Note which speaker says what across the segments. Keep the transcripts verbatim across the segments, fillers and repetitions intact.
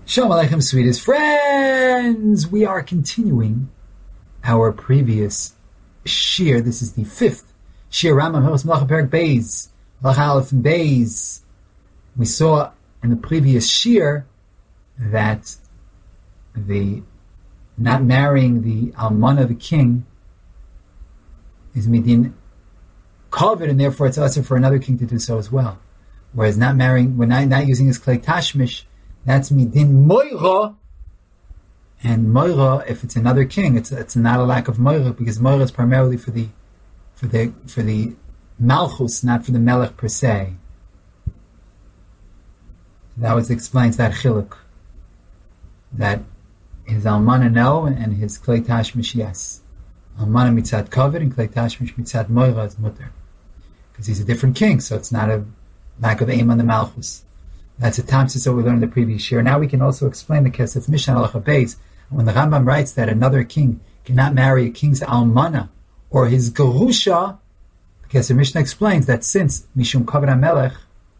Speaker 1: Shalom Aleichem, sweetest friends! We are continuing our previous shir. This is the fifth shir Rambam Hilchos Melacha Perek Beis, Halacha Aleph and Beis. We saw in the previous shir that the not marrying the almana, the king, is midin covered, and therefore it's also for another king to do so as well. Whereas not marrying, we're not, not using his klei tashmish, that's midin moira, and moira, if it's another king, it's it's not a lack of moira, because moira is primarily for the for the for the malchus, not for the melech per se. That was explains that chiluk, that his almana no, and his klei tashmish yes. Almana mitzad kavod and klei tashmish mitzad moira is mutter, because he's a different king, so it's not a lack of aim on the malchus. That's a tamsis that we learned in the previous year. Now we can also explain the Kesef Mishnah Halacha Beis. When the Rambam writes that another king cannot marry a king's almana or his gerusha, the Kesef Mishnah explains that since Mishum Kavod HaMelech,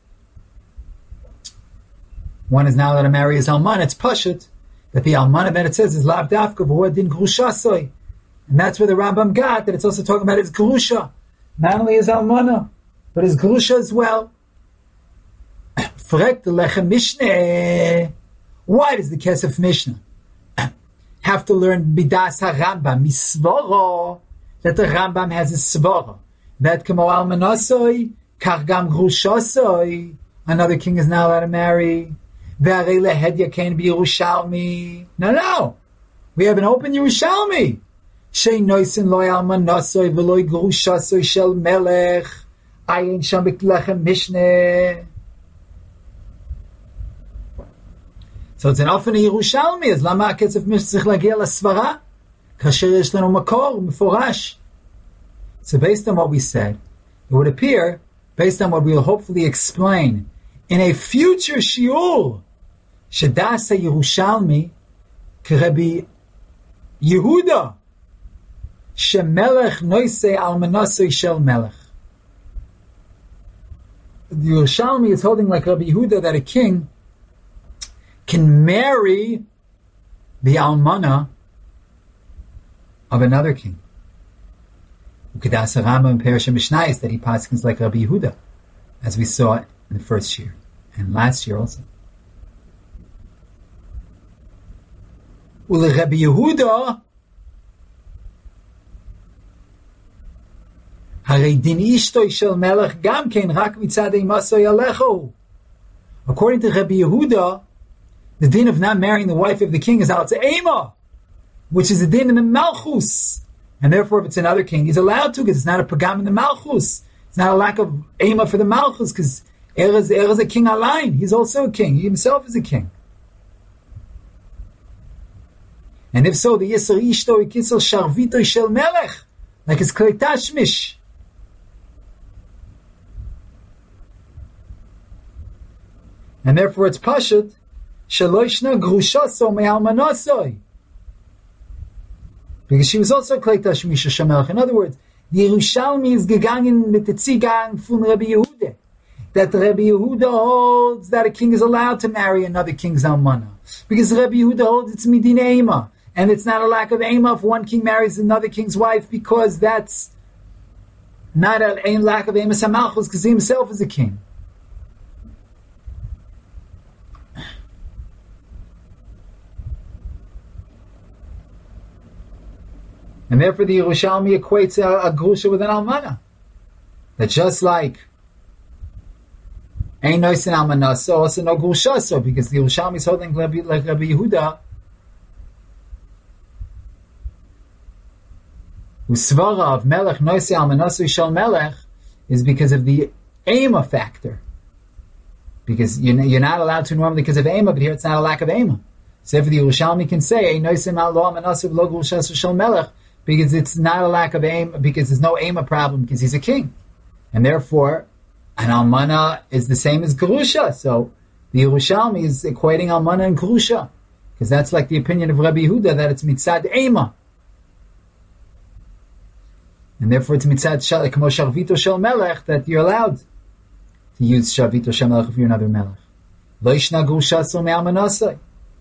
Speaker 1: one is not allowed to marry his almana, it's pashut that the almana that it says is lav dafka v'hu din gerushasoi, and that's where the Rambam got that it's also talking about his gerusha, not only his almana but his gerusha as well. Frek the Lechem Mishneh. Why does the Kesef Mishnah have to learn Midas HaRambam, Misvoro, that the Rambam has a Svoro, that Kamo Almanasoi, Kargam Grushasoi, another king is not allowed to marry, Ve'arei Lehedya can be Yerushalmi. No, no. We have an open Yerushalmi. Shei Noisin Loi Almanasoi, Ve'loi Grushasoi Shel Melech, Ayin Sham Lechem Mishneh. So it's an often Yerushalmi, as lama Kesef Mishnah tzich lagia lasvara, kasher yesh lanu makor meforash. So based on what we said, it would appear, based on what we will hopefully explain in a future shiur, shedasa Yerushalmi kerebi Yehuda shemelech noisei almanasoi shel melech. The Yerushalmi is holding like Rabbi Yehuda that a king can marry the almana of another king. Ukedas Rambam in Parashat Mishnayos that he paskins like Rabbi Yehuda, as we saw in the first year and last year also. Ule Rabbi Yehuda harei din ishtoi shel melech gam kein rak mitzad imasoi alecho. According to Rabbi Yehuda, the din of not marrying the wife of the king is out to Ema, which is a din in the Malchus. And therefore, if it's another king, he's allowed to, because it's not a pagam in the Malchus. It's not a lack of Ema for the Malchus, because Er is, er is a king alain. He's also a king. He himself is a king. And if so, the Yisr Ishto Ikisel Sharvito Shel Melech, like his Klei Tashmish. And therefore, it's Pashut, Shaloishna Grushaso Me'almanasoi. Because she was also Klei Tashmish Shamelch. In other words, the Yerushalmi is gegangen mit the Zigang von Rabbi Yehuda. That Rabbi Yehuda holds that a king is allowed to marry another king's almana. Because Rabbi Yehuda holds it's midin Ema. And it's not a lack of Ema if one king marries another king's wife, because that's not a, a lack of Ema Samalchus, because he himself is a king. And therefore the Yerushalmi equates a, a grusha with an almana. That just like Ein Noisin Almanasa, also no grushaso, because the Yerushalmi is holding like Rabbi Yehuda, Usvara of Melech Noisi Almanasa Shal Melech, is because of the Ema factor. Because you're, you're not allowed to normally because of Ema, but here it's not a lack of Ema. So if the Yerushalmi can say Ein Noisin Almanasa Lo Grushaso Shal Melech, because it's not a lack of aim, because there's no Ema problem, because he's a king. And therefore, an almana is the same as gerusha. So the Yerushalmi is equating almana and gerusha, because that's like the opinion of Rabbi Yehuda, that it's mitzad Ema. And therefore it's mitzad kamo sharvito shel melech, that you're allowed to use sharvito shel melech if you're another melech. Lo yishna gerusha so me'almanasai.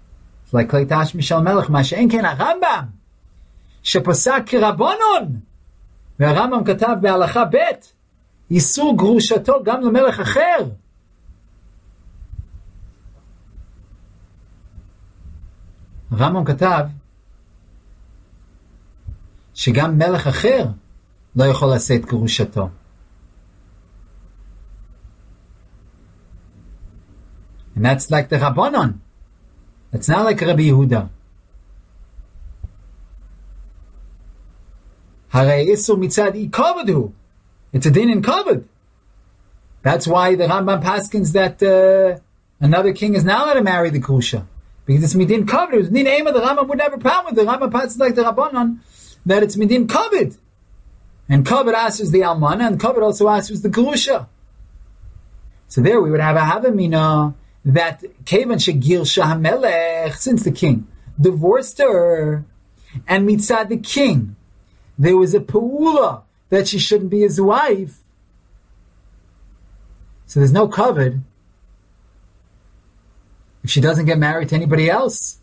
Speaker 1: It's like Klei Tashmi Shel Melech, Ma she'en ken HaRambam, sheposak k'Rabbanon, והרמב"ם כתב בהלכה ב' איסור גרושתו גם למלך אחר. הרמב"ם כתב שגם מלך אחר לא יכול לשאת גרושתו. And that's like the Rabbanon. That's not like Rabbi Yehuda. Harei isur mitzad I kavod hu. It's a din in kavod. That's why the Rambam paskins that uh, another king is not allowed to marry the Grusha. Because it's midin kavod. It's midin ema. The Rambam would never pound with. The Rambam paskins like the Rabbanon that it's midin kavod. And kavod asks the almana, and kavod also asks the Grusha. So there we would have a havamina that kevan shegir shahamelech, since the king divorced her, and mitzad the king there was a pa'ula that she shouldn't be his wife. So there's no kavod if she doesn't get married to anybody else.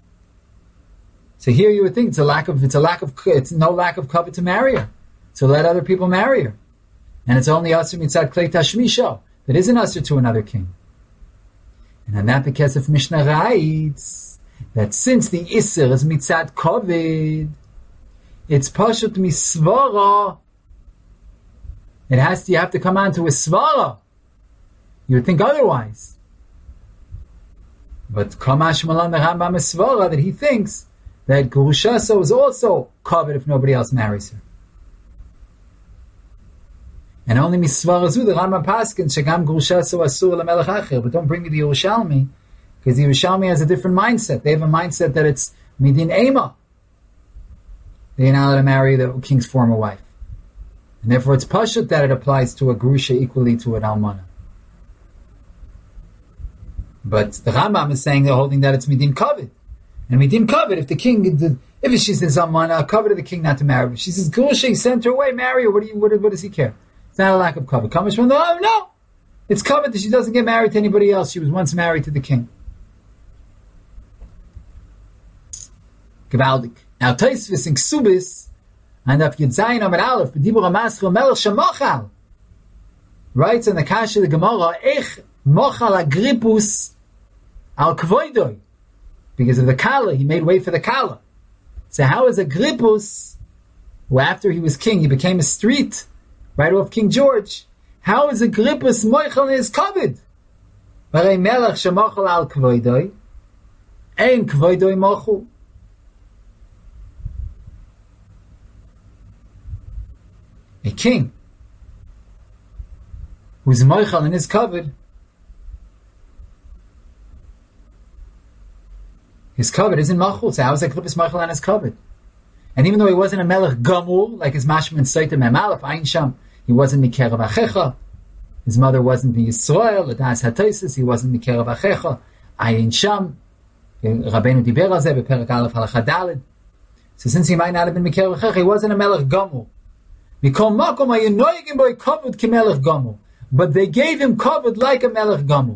Speaker 1: So here you would think it's a lack of it's a lack of it's no lack of kavod to marry her. So let other people marry her, and it's only asur mitzad klei tashmisha that isn't asur to another king. And on that the Kesef Mishnah writes that since the isur is mitzad kavod, it's pashut misvara. It has to, you have to come on to a svara. You would think otherwise. But Kamash Malan the Rambam is svara that he thinks that Gurushaso is also covered if nobody else marries her. And only misvara zu the Rambam paskin shagam Gurushaso asur lemelech acher. But don't bring me the Yerushalmi, because the Yerushalmi has a different mindset. They have a mindset that it's midin ema. They're not allowed to marry the king's former wife. And therefore it's pashut that it applies to a grusha equally to an almana. But the Rambam is saying they're holding that it's midin kavod. And midin kavod, if the king, if she says almana, kavod of the king not to marry. If she says grusha, he sent her away, marry her, what, do you, what, what does he care? It's not a lack of kavod. Comes from the, oh no! It's kavod that she doesn't get married to anybody else. She was once married to the king. Gewaldig. Now Tosfos in Ksubis, and af Yitzayin Amar Aleph, b'dibur ha'maschil melech shemochal, writes in the Kasha of the Gemara, Ech mochal agripus al kvoidoi, because of the kala, he made way for the kala. So how is Agripus, who after he was king, he became a street, right off King George, how is Agripus mochal in his kavod? Varei melech shemochal al kvoidoi, ein kvoidoi mochul. A king who's moichal in his kavod, his kavod isn't machul. So how is Agripus moichal on his kavod? And even though he wasn't a melech gamul like his mashma and Sotah Mem Aleph Ayin Sham, he wasn't mikerav achecha. His mother wasn't the Yisrael. L'das hatosis, he wasn't mikerav achecha. Ayin Sham, Rabbeinu diber al zeh beperek Aleph halacha daled. So since he might not have been mikerav achecha, he wasn't a melech gamul. But they gave him kavod like a melech gamul.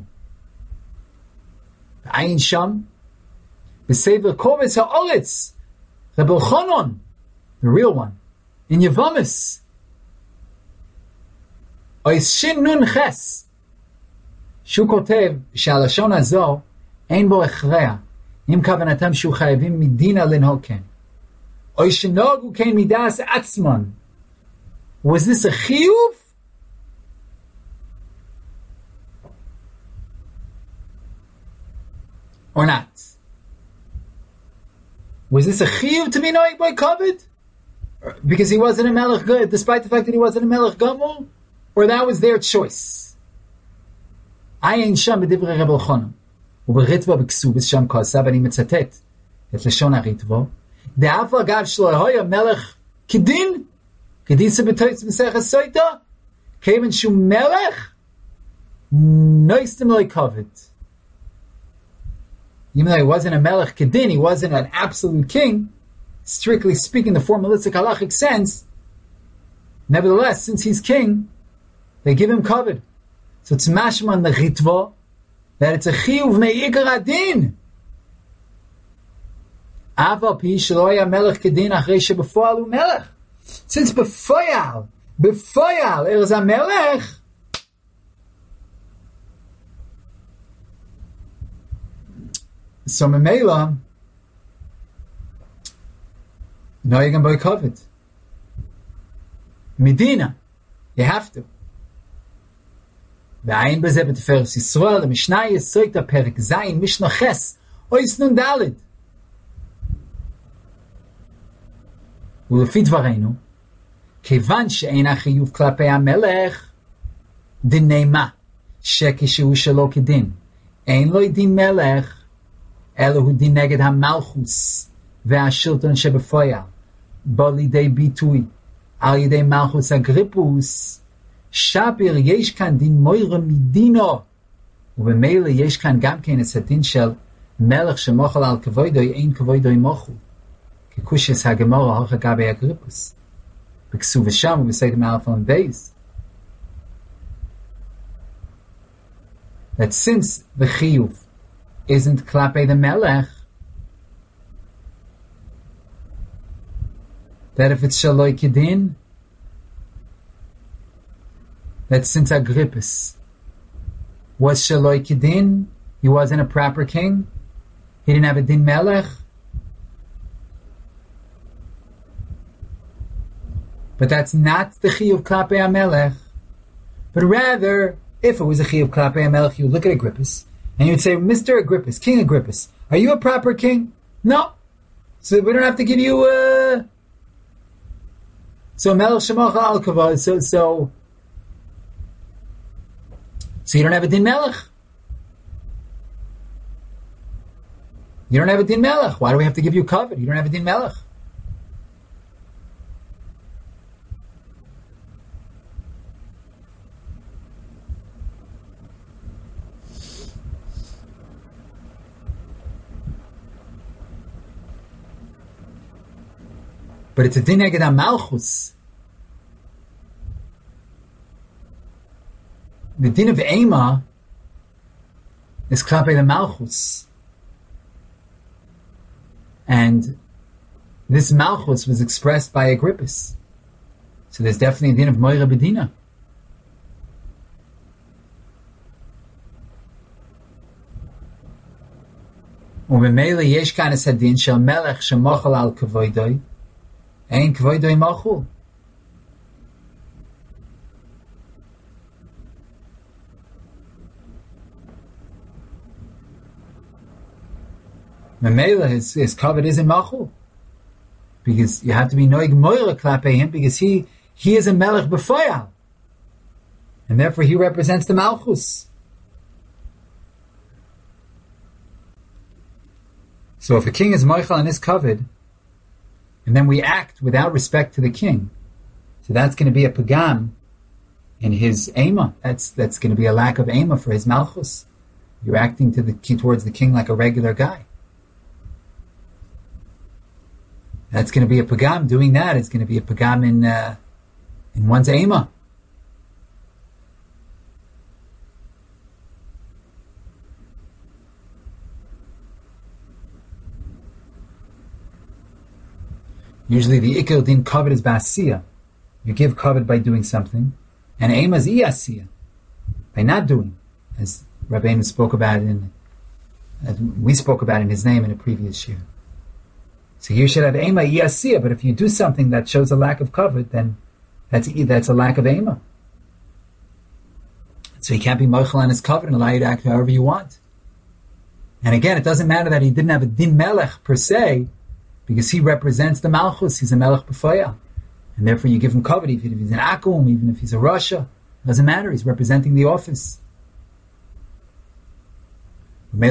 Speaker 1: Ayin Sham, the Sefer Kovetz Ha'oretz, Reb Elchanan, the real one, in Yevamis, Ois Shin Nun Ches, Shu Kotev, Shalashon Hazo, Ein Bo Echrea, Im Kavanatam Shu Chayavim Midina Linhoken, Ois Shinogu Kein Midas Atzman. Was this a chiyuv? Or not? Was this a chiyuv to be noig by kavod? Because he wasn't a melech good, despite the fact that he wasn't a melech gamul? Or that was their choice? Ayin Sham b'divrei Reb Elchanan. ובריטבו בכסובס שם כעסה, ואני מצטט את לשון הריטבו, דאף אגב שלא היה מלך כדין, כדיסה בתויץ מסכת סויטה, כיוון שהוא מלך, נויסתם לא כבוד. Even though he wasn't a melech kedin, he wasn't an absolute king, strictly speaking, the formalistic halachic sense, nevertheless, since he's king, they give him kavod. So it's mashman the ritva, that it's a chiyuv me'ikar adin. Aval pi shelo haya melech kedin achrei shebefoal hu melech. Since befoal, befoal er is a melech, so memela, no you can buy covet. Medina, you have to. Ve'ayin b'zeh b'teferes Yisrael, the Mishnah Yisoita Perek Zayin, Mishnah Ches, Ois Nun Dalid. ולפי דברינו, כיוון שאין החיוב כלפי המלך, דיני מה? שכשהוא שלא כדין. אין לו דין מלך, אלא הוא דין נגד המלכוס והשלטון שבפועל, בא לידי ביטוי על ידי מלכוס אגריפוס, שפיר יש כאן דין מוירה מדינו, ובמילא יש כאן גם כן את הדין של מלך שמוחל על כבודוי, אין כבודוי מוחל. כקושס הגמורה הולך לגבי אגריפוס. בכסוב ושם ובסגר מאלף on base. That since the chiyuv isn't klape the melech, that if it's shaloi kedin, that since Agrippus was shaloi kedin, he wasn't a proper king, he didn't have a din melech, but that's not the chiyuv klape melech, but rather, if it was a chiyuv klape melech, you would look at Agrippus, and you'd say, Mister Agrippus, King Agrippus, are you a proper king? No. So we don't have to give you a... So melech shemach al kavod, so, so, so you don't have a din melech. You don't have a din melech. Why do we have to give you covet? You don't have a din melech. But it's a din neged malchus. The din of Ema is klape the malchus. And this malchus was expressed by Agrippus. So there's definitely a din of moira bedina. ובמילא יש כאן את הדין של מלך שמוחל על כבודוי, אין כבודוי מוחל. Memela, his, his covet isn't machul. Because you have to be noig moira klape him, because he, he is a melech b'foyal. And therefore he represents the malchus. So if a king is moichel on his covet, and then we act without respect to the king, so that's going to be a pagam in his ema. That's, that's going to be a lack of ema for his malchus. You're acting to the, towards the king like a regular guy. That's going to be a pagam. Doing that is going to be a pagam in uh, in one's ema. Usually the ikil din covet is ba'asiyah. You give covet by doing something, and ema is iyasiyah, by not doing, as Rabbi Amos spoke about it in, as we spoke about in his name in a previous year. So you should have ema iyasiyah, but if you do something that shows a lack of covet, then that's that's a lack of ema. So you can't be moichel on his covet and allow you to act however you want. And again, it doesn't matter that he didn't have a din melech per se, because he represents the malchus. He's a melech b'foyal, and therefore you give him covet, even if he's an akum, even if he's a rasha. Doesn't matter. He's representing the office. Like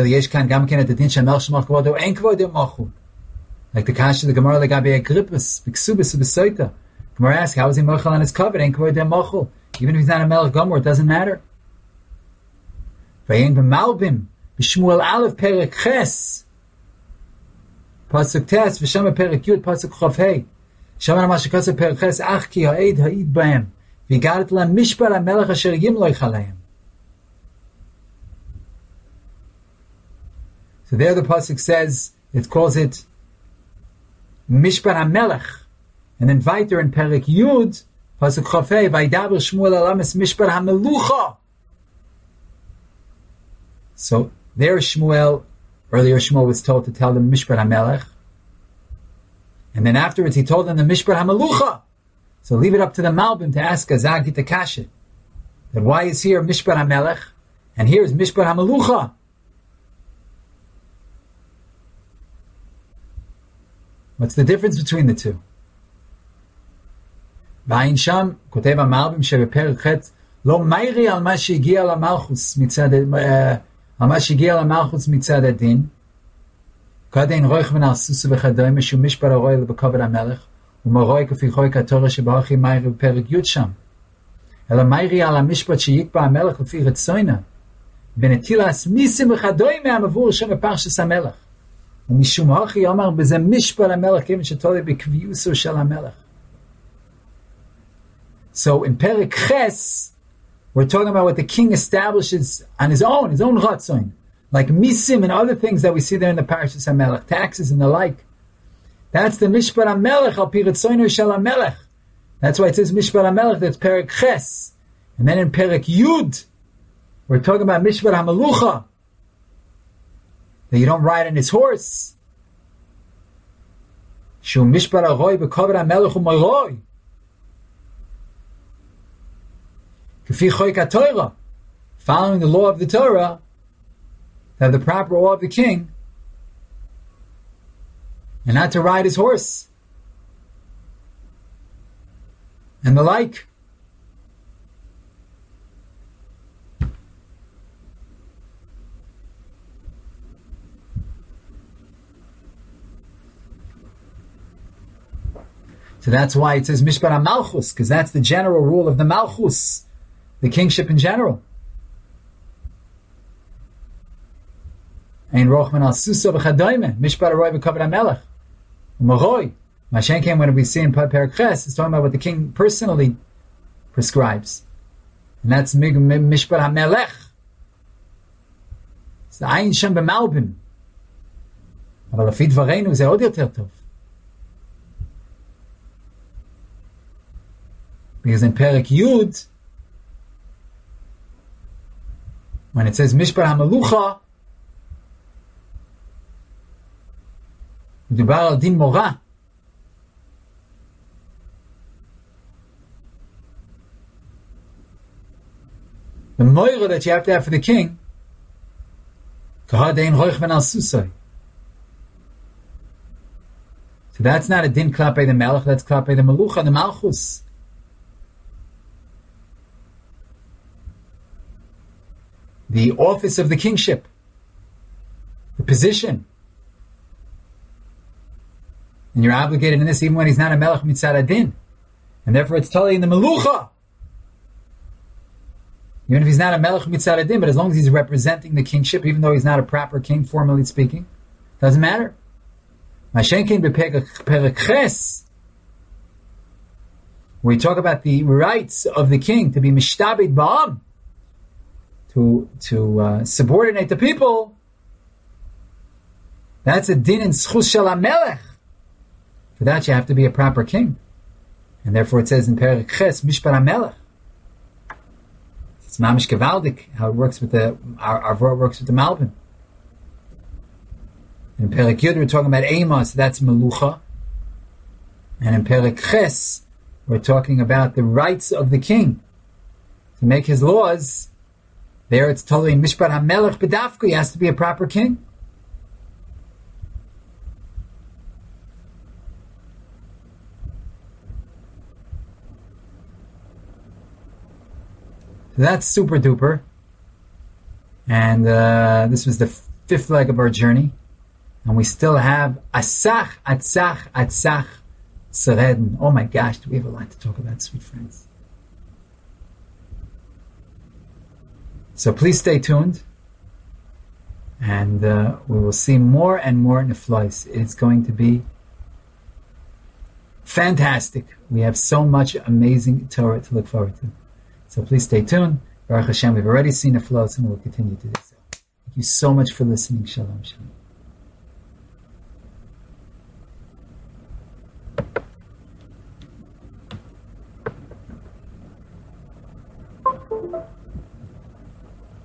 Speaker 1: the kasha, the Gemara legabe Agrippus, b'ksubis u'b'soita. Gemara asks, how is he mochel on his covet? Ain't kavod mochel. Even if he's not a melech gomer, it doesn't matter. V'yein b'malbim b'shmuel aleph perek ches pasuk tes v'shama perek yud pasuk chof hei shama ma shekasa perek ches ach ki ha'ed ha'id b'hem v'garet la mishpar ha'melech asher yimloich aleim. So there the pasuk says, it calls it Mishpat HaMelech. And then weiter in Perek Yud, Pasuk Chafei, Vaydaber Shmuel Alamis Mishpat HaMelucha. So there Shmuel, earlier Shmuel was told to tell them Mishpat HaMelech. And then afterwards he told them the Mishpat HaMelucha. So leave it up to the Malbim to ask Azag Gita Kasha. That why is here Mishpat HaMelech? And here is Mishpat HaMelucha. What's the difference between the two? V'ayin sham, kotev HaMalbim shebeperek chet, lo mayri al ma shegiya lamalchus mitzad, al ma shegiya lamalchus mitzad adin, kadein roich ben al susu v'chadoyim, shu mishpat haroy lebekavod HaMelech, u'maroi kafi choy katorah shebachi mayri beperek yud sham. Ela mayri al ha-mishpat sheyikba HaMelech lefi retzoyna, benetilas misim v'chadoyim me'amavur shem beparshas HaMelech. ומשום הכי אמר בזה משפט המלך כיוון שתולי בקביעוסו של המלך. So in Perek Ches, we're talking about what the king establishes on his own, his own Ratzon, like misim and other things that we see there in the Parashas HaMelech, taxes and the like. That's the Mishpat HaMelech al pi Ratzono shel HaMelech. That's why it says Mishpat HaMelech, that's Perek Ches. And then in Perek Yud, we're talking about Mishpat HaMelucha, that you don't ride on his horse. Shu mishpat haroy bekavod HaMelech u'maroi. Kafi choik HaTorah. Following the law of the Torah, to have the proper law of the king, and not to ride his horse. And the like. So that's why it says Mishpat HaMalchus, because that's the general rule of the Malchus, the kingship in general. Ein rochman al suso v'chadoyme, Mishpat haroy v'kavod HaMelech. U'maroi. Mashen came when we see in Perek Ches, it's talking about what the king personally prescribes. And that's Mishpat HaMelech. It's the Ayin Shem b'Malbim. אבל לפי דברינו זה עוד יותר טוב. Because in Perek Yud, when it says Mishpat HaMelucha, מדובר על דין מורה. The moira that you have to have for the king, kahadein roich ben al susay. So that's not a din klapei the melech, that's klapei the melucha, the malchus. The office of the kingship, the position. And you're obligated in this even when he's not a melech mitzad adin. And therefore it's totally in the melucha. Even if he's not a melech mitzad adin, but as long as he's representing the kingship, even though he's not a proper king, formally speaking, doesn't matter. Mashenkin beperek ches, where we talk about the rights of the king to be mishtabed ba'am, to to uh, subordinate the people. That's a din in schus shel hamelech. For that you have to be a proper king, and therefore it says in Perek Ches mishpat hamelech. It's mamish gevaldik how it works with the our our word works with the Malbim. In Perek Yud we're talking about Amos, that's melucha, and in Perek Ches we're talking about the rights of the king to make his laws. There it's totally mishpat hamelech b'dafka. He has to be a proper king. So that's super duper. And uh, this was the fifth leg of our journey. And we still have Asach, Atzach, Atzach, Tzareden. Oh my gosh, do we have a lot to talk about, sweet friends. So please stay tuned. And uh, we will see more and more Neflois. It's going to be fantastic. We have so much amazing Torah to look forward to. So please stay tuned. Baruch Hashem, we've already seen Neflois and we'll continue to do so. Thank you so much for listening. Shalom, shalom.